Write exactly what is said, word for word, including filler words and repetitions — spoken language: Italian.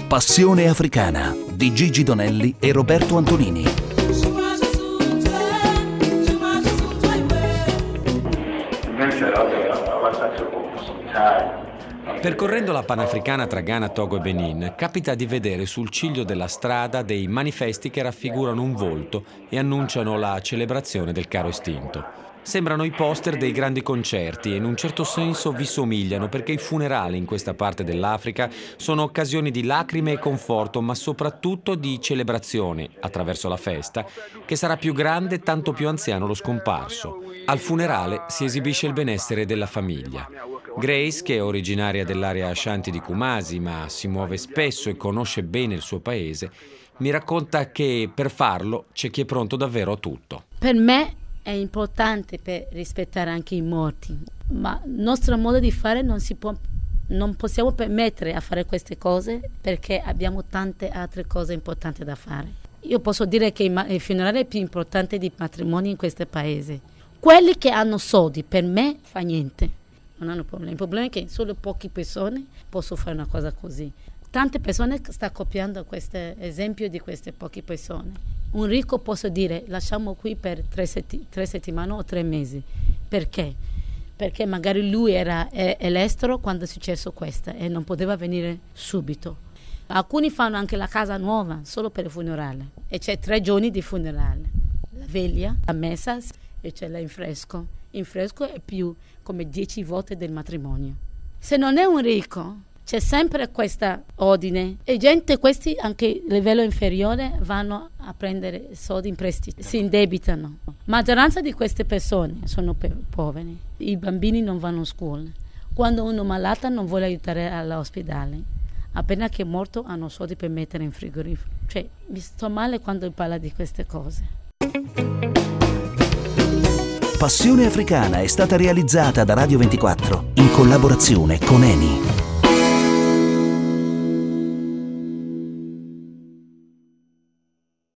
Passione africana di Gigi Donelli e Roberto Antonini. Percorrendo la Panafricana tra Ghana, Togo e Benin, capita di vedere sul ciglio della strada dei manifesti che raffigurano un volto e annunciano la celebrazione del caro estinto. Sembrano i poster dei grandi concerti e in un certo senso vi somigliano, perché i funerali in questa parte dell'Africa sono occasioni di lacrime e conforto, ma soprattutto di celebrazione, attraverso la festa, che sarà più grande tanto più anziano lo scomparso. Al funerale si esibisce il benessere della famiglia. Grace, che è originaria dell'area Ashanti di Kumasi, ma si muove spesso e conosce bene il suo paese, mi racconta che per farlo c'è chi è pronto davvero a tutto. Per me è importante per rispettare anche i morti, ma il nostro modo di fare non si può, non possiamo permettere a fare queste cose perché abbiamo tante altre cose importanti da fare. Io posso dire che il funerale è più importante di matrimoni in questo paese. Quelli che hanno soldi, per me, fa niente, non hanno problemi. Il problema è che solo poche persone possono fare una cosa così. Tante persone stanno copiando questo esempio di queste poche persone. Un ricco posso dire lasciamo qui per tre, setti- tre settimane o tre mesi. Perché? Perché magari lui era è, è all'estero quando è successo questo e non poteva venire subito. Alcuni fanno anche la casa nuova solo per il funerale e c'è tre giorni di funerale. La veglia, la messa e c'è l'infresco. L'infresco è più come dieci volte del matrimonio. Se non è un ricco, c'è sempre questa ordine e gente, questi anche a livello inferiore, vanno a prendere soldi in prestito, si indebitano. La maggioranza di queste persone sono pe- poveri, i bambini non vanno a scuola. Quando uno è malato non vuole aiutare all'ospedale, appena che è morto hanno soldi per mettere in frigorifero. Cioè, mi sto male quando parla di queste cose. Passione Africana è stata realizzata da Radio ventiquattro in collaborazione con Eni.